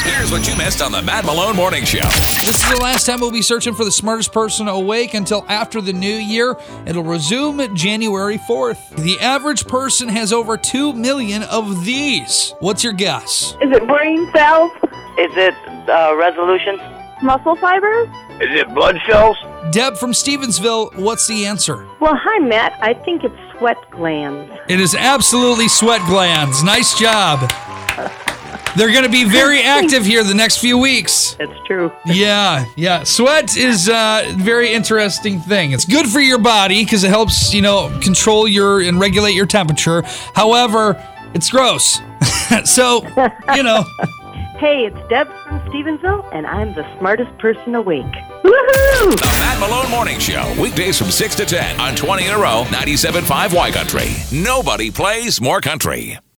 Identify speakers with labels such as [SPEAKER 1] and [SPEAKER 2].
[SPEAKER 1] Here's what you missed on the Matt Malone Morning Show.
[SPEAKER 2] This is the last time we'll be searching for the smartest person awake until after the new year. It'll resume January 4th. The average person has over 2 million of these. What's your guess?
[SPEAKER 3] Is it brain cells?
[SPEAKER 4] Is it resolution?
[SPEAKER 3] Muscle fibers?
[SPEAKER 5] Is it blood cells?
[SPEAKER 2] Deb from Stevensville, what's the answer?
[SPEAKER 3] Well, hi, Matt. I think it's sweat glands.
[SPEAKER 2] It is absolutely sweat glands. Nice job. They're going to be very active here the next few weeks.
[SPEAKER 3] That's true.
[SPEAKER 2] Yeah. Sweat is a very interesting thing. It's good for your body because it helps, control and regulate your temperature. However, it's gross. So,
[SPEAKER 3] Hey, it's Deb from Stevensville, and I'm the smartest person awake. Woohoo!
[SPEAKER 1] The Matt Malone Morning Show. Weekdays from 6 to 10 on 20 in a row, 97.5 Y Country. Nobody plays more country.